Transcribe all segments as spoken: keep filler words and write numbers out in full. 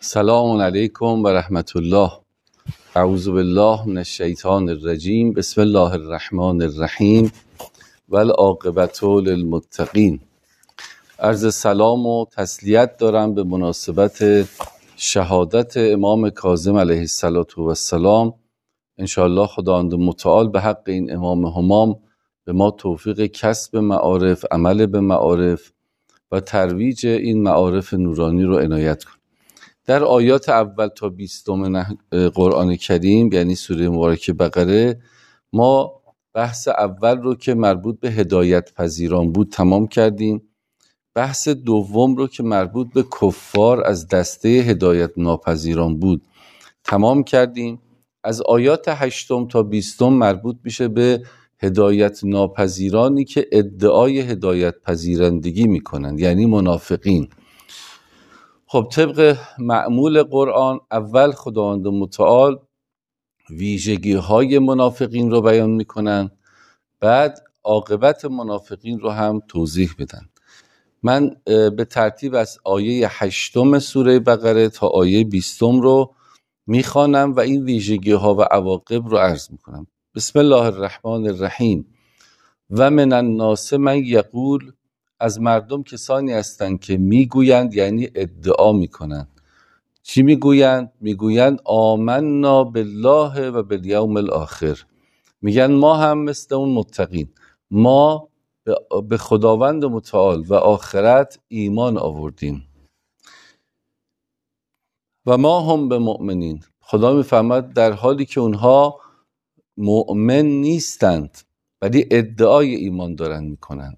سلام علیکم و رحمت الله. اعوذ بالله من الشیطان الرجیم. بسم الله الرحمن الرحیم و العاقبة للمتقین. عرض سلام و تسلیت دارم به مناسبت شهادت امام کاظم علیه السلام. انشاءالله خداوند متعال به حق این امام همام به ما توفیق کسب معارف، عمل به معارف و ترویج این معارف نورانی رو عنایت کن. در آیات اول تا بیستم قرآن کریم یعنی سوره مبارکه بقره ما بحث اول رو که مربوط به هدایت پذیران بود تمام کردیم. بحث دوم رو که مربوط به کفار از دسته هدایت ناپذیران بود تمام کردیم. از آیات هشتم تا بیستم مربوط میشه به هدایت ناپذیرانی که ادعای هدایت پذیرندگی میکنن، یعنی منافقین. خب طبق معمول قرآن اول خداوند متعال ویژگی های منافقین رو بیان میکنن، بعد عاقبت منافقین رو هم توضیح بدن. من به ترتیب از آیه هشتم سوره بقره تا آیه بیستم رو میخوانم و این ویژگی ها و عواقب رو عرض میکنم. بسم الله الرحمن الرحیم. و من الناس من یقول، از مردم کسانی هستند که میگویند، یعنی ادعا میکنند. چی میگویند؟ میگویند آمنا بالله و بالیوم الاخر. میگن ما هم مثل اون متقین، ما به خداوند متعال و آخرت ایمان آوردیم. و ما هم به مؤمنین. خدا میفرماید در حالی که اونها مؤمن نیستند ولی ادعای ایمان دارن میکنن.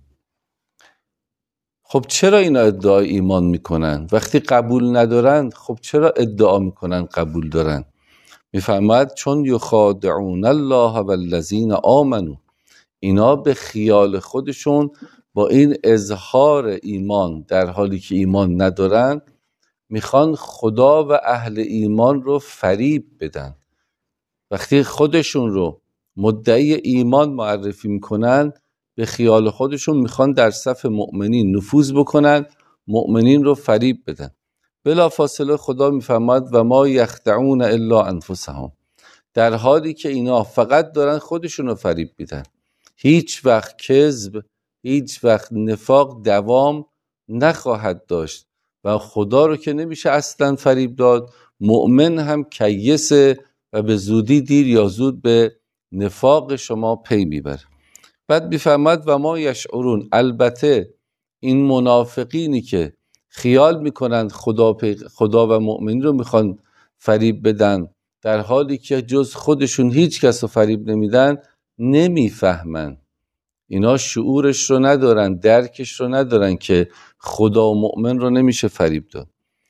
خب چرا اینا ادعای ایمان میکنن؟ وقتی قبول ندارن خب چرا ادعا میکنن قبول دارن؟ میفرماید چون یخادعون الله والذین آمنوا، اینا به خیال خودشون با این اظهار ایمان در حالی که ایمان ندارن میخوان خدا و اهل ایمان رو فریب بدن. وقتی خودشون رو مدعی ایمان معرفی میکنن به خیال خودشون میخوان در صف مؤمنین نفوذ بکنن، مؤمنین رو فریب بدن. بلا فاصله خدا میفرماید و ما یخدعون الا انفسهم، در حالی که اینا فقط دارن خودشون رو فریب میدن. هیچ وقت کذب، هیچ وقت نفاق دوام نخواهد داشت و خدا رو که نمیشه اصلا فریب داد، مؤمن هم کیسه و به زودی دیر یا زود به نفاق شما پی میبره. بعد میفرماید و ما یشعرون، البته این منافقینی که خیال میکنند خدا, خدا و مؤمنین رو میخوان فریب بدن در حالی که جز خودشون هیچ کس رو فریب نمیدن، نمیفهمن. اینا شعورش رو ندارن، درکش رو ندارن که خدا و مؤمن رو نمیشه فریب داد.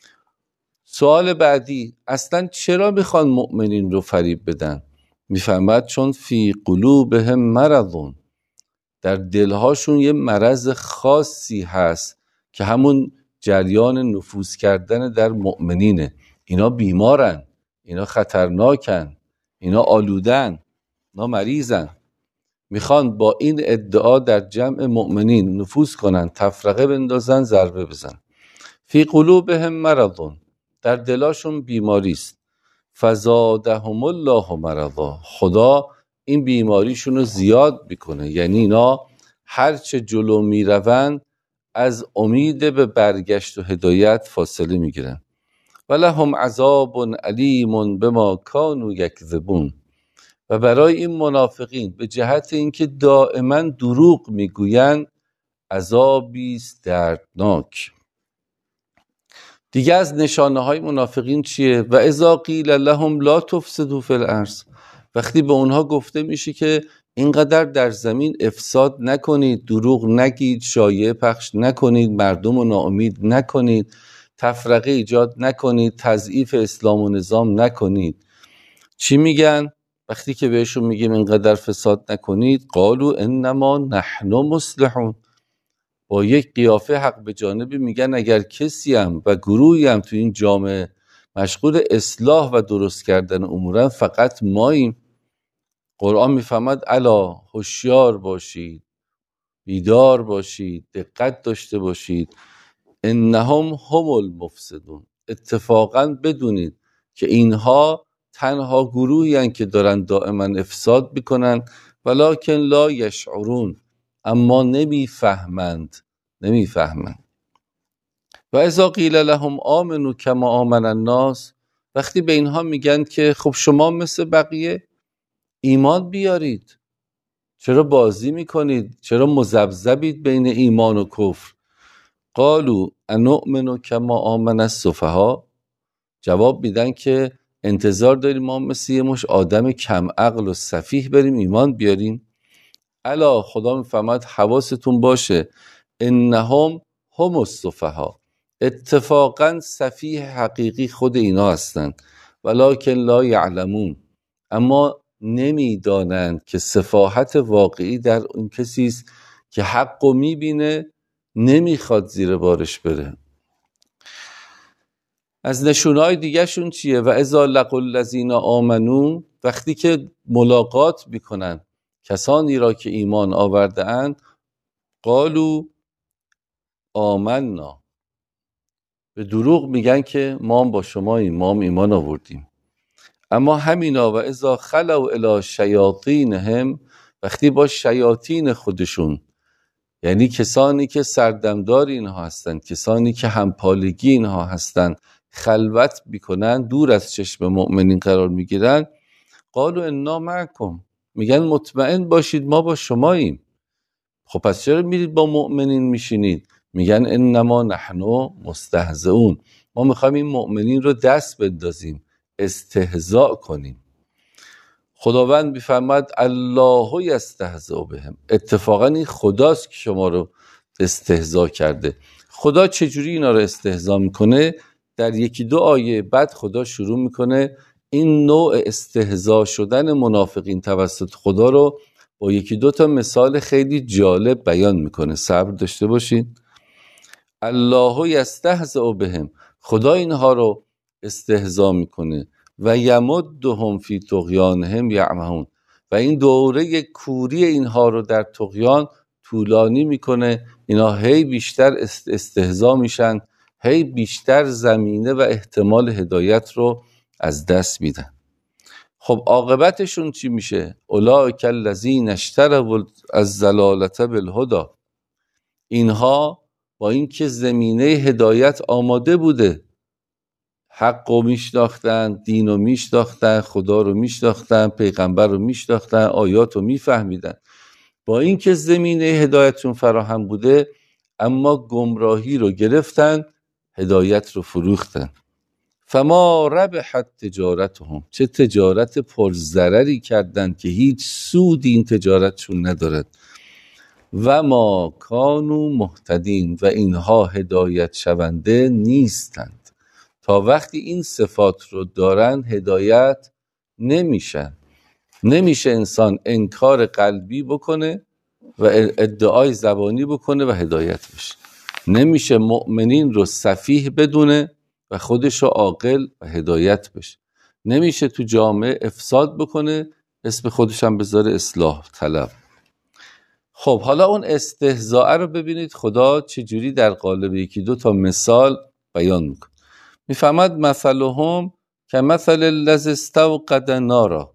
سوال بعدی، اصلا چرا میخوان مؤمنین رو فریب بدن؟ میفهمد چون فی قلوبهم مرضون، در دلهاشون یه مرض خاصی هست که همون جریان نفوذ کردن در مؤمنینه. اینا بیمارن، اینا خطرناکن، اینا آلودن، اینا مریضن. میخوان با این ادعا در جمع مؤمنین نفوذ کنن، تفرقه بندازن، ضربه بزن. فی قلوبهم مرضون، در دلاشون بیماری است. فزادهم الله مرضا، خدا این بیماریشون رو زیاد میکنه. یعنی اینا هرچه جلو میروند از امید به برگشت و هدایت فاصله میگیرن. ولهم عذاب علیم بما کانوا یکذبون، و برای این منافقین به جهت اینکه دائما دروغ میگویند عذابی است دردناک. دیگه از نشانه های منافقین چیه؟ و اذا قیل لهم لا تفسدوا فی الارض، وقتی به اونها گفته میشه که اینقدر در زمین افساد نکنید، دروغ نگید، شایعه پخش نکنید، مردم رو ناامید نکنید، تفرقه ایجاد نکنید، تضعیف اسلام و نظام نکنید، چی میگن؟ وقتی که بهشون میگیم اینقدر فساد نکنید، قالوا انما نحن مصلحون، با یک قیافه حق به جانبی میگن اگر کسی هم و گروهی هم تو این جامعه مشغول اصلاح و درست کردن امورن فقط ماییم. قرآن میفهمد الا هوشیار باشید، بیدار باشید، دقت داشته باشید، انهم هم المفسدون، اتفاقا بدونید که اینها تنها گروهی هستند که دارن دائما افساد میکنن، ولکن لا یشعرون، اما نمیفهمند نمیفهمند و اذا قیل لهم آمنوا کما آمن الناس، وقتی به اینها میگن که خب شما مثل بقیه ایمان بیارید، چرا بازی میکنید، چرا مذبذبید بین ایمان و کفر؟ قالوا انؤمن کما آمن السفهاء، جواب میدن که انتظار داریم ما مثل یه مش آدم کم عقل و سفیه بریم ایمان بیاریم؟ الا، خدا میفهمد حواستون باشه، انهم هم السفهاء، اتفاقا سفیه حقیقی خود اینا هستند، ولکن لا یعلمون، اما نمیدانند که سفاهت واقعی در اون کسی است که حقو میبینه نمیخواد زیر بارش بره. از نشونهای دیگه شون چیه؟ و اذا لقوا الذین آمنوا، وقتی که ملاقات میکنن کسانی را که ایمان آورده اند، قالوا آمنا، به دروغ میگن که ما با شما ایمان ایمان آوردیم. اما همینا و اذا خلوا الی شیاطینهم، وقتی با شیاطین خودشون، یعنی کسانی که سردمدار اینها هستند، کسانی که همپالگی اینها هستند، خلوت میکنن، دور از چشم مؤمنین قرار میگیرن، قالوا انا معکم، میگن مطمئن باشید ما با شماییم. خب پس چرا میرید با مؤمنین میشینید؟ میگن انما نحن مستهزئون، ما میخوایم این مؤمنین رو دست بندازیم، استهزاء کنیم. خداوند میفرماد الله یستهزئ بهم، اتفاقا این خداست که شما رو استهزا کرده. خدا چجوری اینا رو استهزا میکنه؟ در یکی دو آیه بعد خدا شروع میکنه این نوع استهزا شدن منافقین توسط خدا رو با یکی دو تا مثال خیلی جالب بیان میکنه. صبر داشته باشین. الله یستهزئ بهم، خدا اینها رو استهزا میکنه، و یمدهم فی طغیانهم یعمهون، و این دوره کوری اینها رو در طغیان طولانی میکنه، اینا هی بیشتر استهزا میشن، هی بیشتر زمینه و احتمال هدایت رو از دست میدن. خب عاقبتشون چی میشه؟ اولئک الذین اشتروا الضلالة بالهدی، اینها با اینکه زمینه هدایت آماده بوده، حق رو میشناختن، دین رو میشناختن، خدا رو میشناختن، پیغمبر رو میشناختن، آیات رو میفهمیدن، با اینکه زمینه هدایتشون فراهم بوده، اما گمراهی رو گرفتن، هدایت رو فروختن. فما ربحت تجارتهم، چه تجارت پرضرری کردند که هیچ سودی این تجارتشون ندارد. و ما کانوا مهتدین، و اینها هدایت شونده نیستند. تا وقتی این صفات رو دارن هدایت نمیشن. نمیشه انسان انکار قلبی بکنه و ادعای زبانی بکنه و هدایت بشه. نمیشه مؤمنین رو سفیه بدونه و خودش رو عاقل و هدایت بشه. نمیشه تو جامعه افساد بکنه، اسم خودش هم بذاره اصلاح طلب. خب حالا اون استهزاء رو ببینید خدا چجوری در قالب یکی دو تا مثال بیان میکنه. میفهمد مثلهم که مثل الذی استوقد نارا،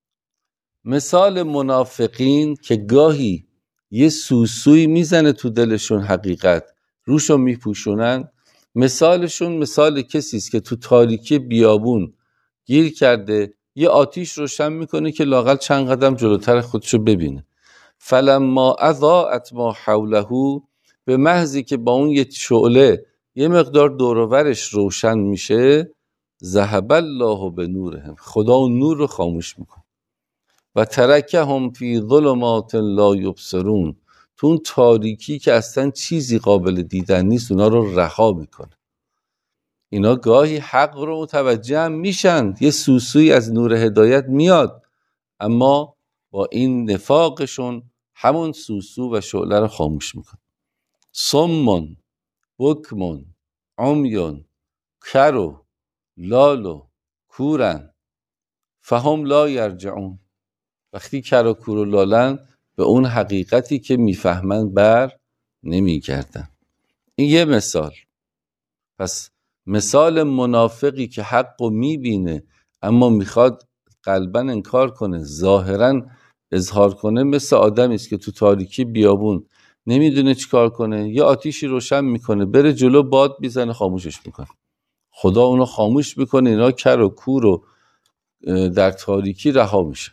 مثال منافقین که گاهی یه سوسوی میزنه تو دلشون حقیقت، روشو میپوشونن، مثالشون مثال کسی است که تو تاریکی بیابون گیر کرده، یه آتیش روشن میکنه که لااقل چند قدم جلوتر خودشو ببینه. فلما اضاءت ما حوله، به محضی که با اون یه شعله یه مقدار دور و برش روشن میشه، ذهب الله بنورهم، خدا اون نور رو خاموش میکنه. و ترکهم فی ظلمات لا یبصرون، تو اون تاریکی که اصلا چیزی قابل دیدن نیست اونا رو رها میکنه. اینا گاهی حق رو متوجه هم میشن، یه سوسوی از نور هدایت میاد، اما با این نفاقشون همون سوسو و شعله رو خاموش میکنه. صمون بکمون عمیون کرو لالو کورن فهم لا یرجعون، وقتی کر و کور و لالن به اون حقیقتی که میفهمن بر نمیگردن. این یه مثال. پس مثال منافقی که حق رو میبینه اما میخواد قلبا انکار کنه، ظاهرا اظهار کنه، مثل آدمی است که تو تاریکی بیابون نمیدونه چیکار کنه، یه آتیشی روشن میکنه، بره جلو باد میزنه خاموشش میکنه. خدا اونو خاموش میکنه، اینا کر و کور و در تاریکی رها میشه.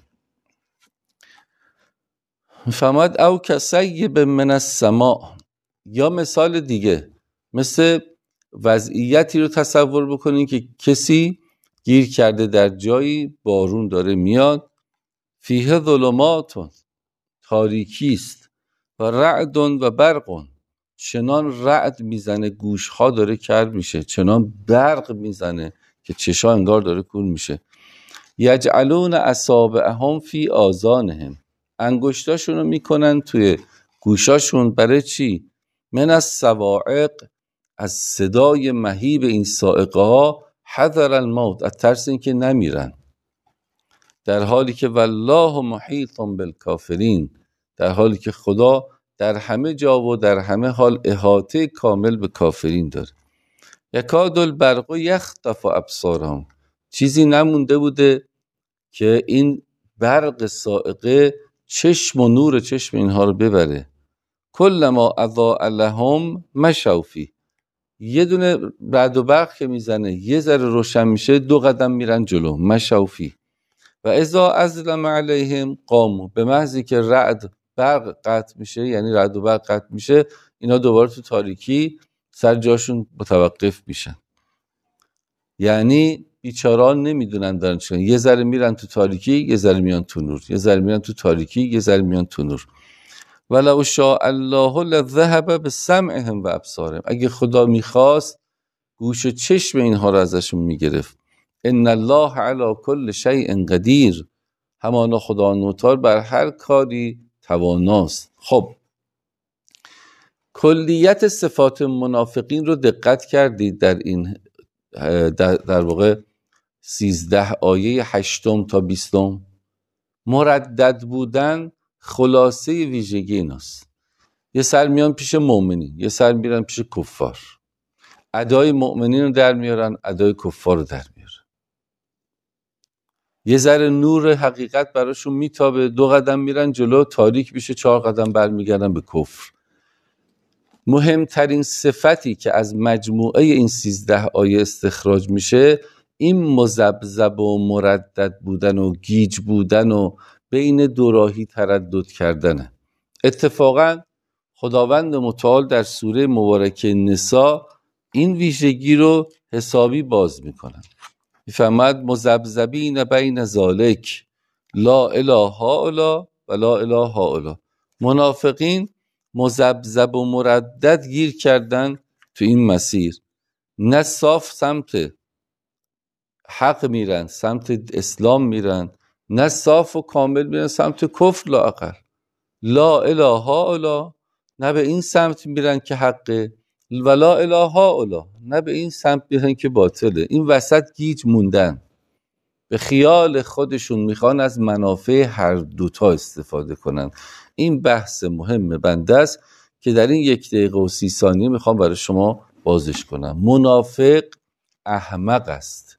میفهمد او کسیب من السماء، یا مثال دیگه مثل وضعیتی رو تصور بکنین که کسی گیر کرده در جایی، بارون داره میاد، فیه ظلمات، تاریکی است، و رعد و برق، چنان رعد میزنه گوشها داره کر میشه، چنان برق میزنه که چشا انگار داره کور میشه. یجعلون اصابعهم فی آذانهم، انگشتاشونو میکنن توی گوشاشون. برای چی؟ من از صواعق، از صدای مهیب این صاعقه ها، حذر الموت، از ترس این که نمیرن، در حالی که والله محیط بالکافرین، در حالی که خدا در همه جا و در همه حال احاطه کامل به کافرین داره. یکاد البرق یخطف ابصارهم، چیزی نمونده بوده که این برق صاعقه چشم و نور چشم اینها رو ببره. کلما اضاء لهم مشوا فیه، یه دونه رعد و برق که میزنه یه ذره روشن میشه، دو قدم میرن جلو، مشوا فیه. و اذا اظلم علیهم قاموا، به محضی که رعد برق قطع میشه، یعنی رعد و برق قطع میشه، اینا دوباره تو تاریکی سر جاشون متوقف میشن. یعنی بیچاران نمیدونن دارن چیکار، یه ذره میرن تو تاریکی، یه ذره میان تو نور، یه ذره میرن تو تاریکی، یه ذره میان تو نور. ولو شاء الله لذهب بسمعهم و ابصارهم، اگه خدا میخواست گوش و چشم اینها رو ازشون میگرفت. ان الله علی کل شیء قدیر، همانا خدا نوتار بر هر کاری تواناست. خب کلیت صفات منافقین رو دقت کردید در این در, در واقع سیزده آیه هشتم تا بیستم. مردد بودن خلاصه ویژگی ایناست. یه سر میان پیش مؤمنین، یه سر میرن پیش کفار، ادای مؤمنین رو در میارن، ادای کفار رو در میارن. یه ذره نور حقیقت براشون میتابه، دو قدم میرن جلو، تاریک میشه، چهار قدم برمیگردن به کفر. مهمترین صفتی که از مجموعه این سیزده آیه استخراج میشه این مذبذب و مردد بودن و گیج بودن و بین دو راهی تردد کردنه. اتفاقا خداوند متعال در سوره مبارکه نساء این ویژگی رو حسابی باز میکنن. میفهمد مذبذبین بین ذالک لا اله هؤلاء و لا اله هؤلاء، منافقین مذبذب و مردد گیر کردن تو این مسیر، نه صاف سمت حق میرن، سمت اسلام میرن، نه صاف و کامل میرن سمت کفر لااقل. لا اله هؤلاء، نه به این سمت میرن که حقه، و لا اله هؤلاء، نه به این سمت میرن که باطله. این وسط گیج موندن، به خیال خودشون میخوان از منافع هر دوتا استفاده کنن. این بحث مهم بنده است که در این یک دقیقه و سی ثانیه میخوام برای شما بازش کنم. منافق احمق است.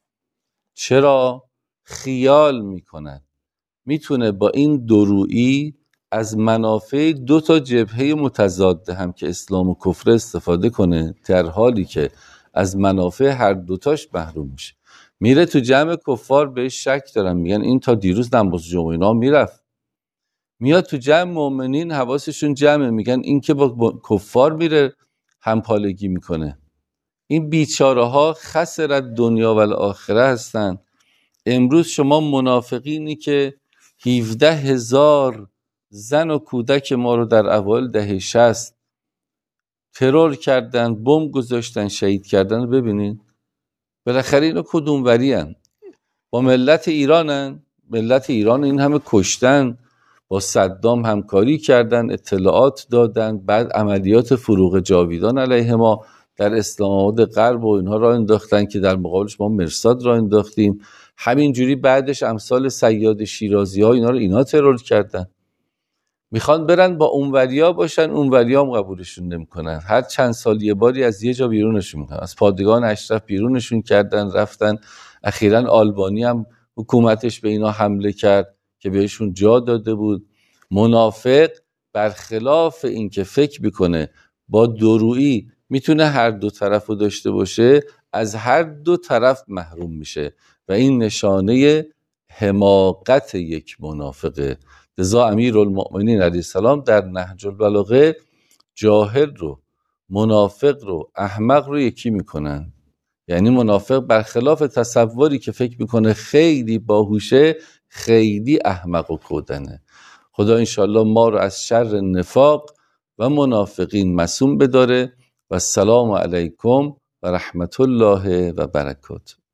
چرا؟ خیال میکنن میتونه با این دورویی از منافع دو تا جبهه متضاد هم که اسلام و کفر استفاده کنه، در حالی که از منافع هر دوتاش محروم میشه. میره تو جمع کفار بهش شک دارن، میگن این تا دیروز نماز جمعه اینا میرفت. میاد تو جمع مؤمنین حواسشون جمعه، میگن این که با کفار میره همپالگی میکنه. این بیچاره ها خسرت دنیا و الاخره هستن. امروز شما منافقینی که هفده هزار زن و کودک ما رو در اوایل دهه شصت ترور کردن، بمب گذاشتن، شهید کردن رو ببینین. بالاخره اینا کدوم وریان؟ با ملت ایرانن؟ ملت ایران این همه کشتن، با صدام همکاری کردن، اطلاعات دادن، بعد عملیات فروغ جاویدان علیه ما در اسلام آباد غرب و اینها را انداختن که در مقابلش ما مرصاد را انداختیم. همینجوری بعدش امثال صیاد شیرازی ها اینا رو اینا ترور کردن. میخوان برن با اونوریا باشن، اونوریا هم قبولشون نمیکنن. هر چند سال یه باری از یه جا بیرونشون میکنن. از پادگان اشرف بیرونشون کردن، رفتن. اخیراً آلبانی هم حکومتش به اینا حمله کرد که بهشون جا داده بود. منافق برخلاف این که فکر میکنه با دورویی میتونه هر دو طرف رو داشته باشه، از هر دو طرف محروم میشه و این نشانه حماقت یک منافقه. لذا امیرالمؤمنین علیه السلام در نهج البلاغه جاهل رو، منافق رو، احمق رو یکی میکنن. یعنی منافق برخلاف تصوری که فکر میکنه خیلی باهوشه، خیلی احمق و کودنه. خدا انشاءالله ما رو از شر نفاق و منافقین معصوم بداره. و السلام علیکم و رحمت الله و برکاته.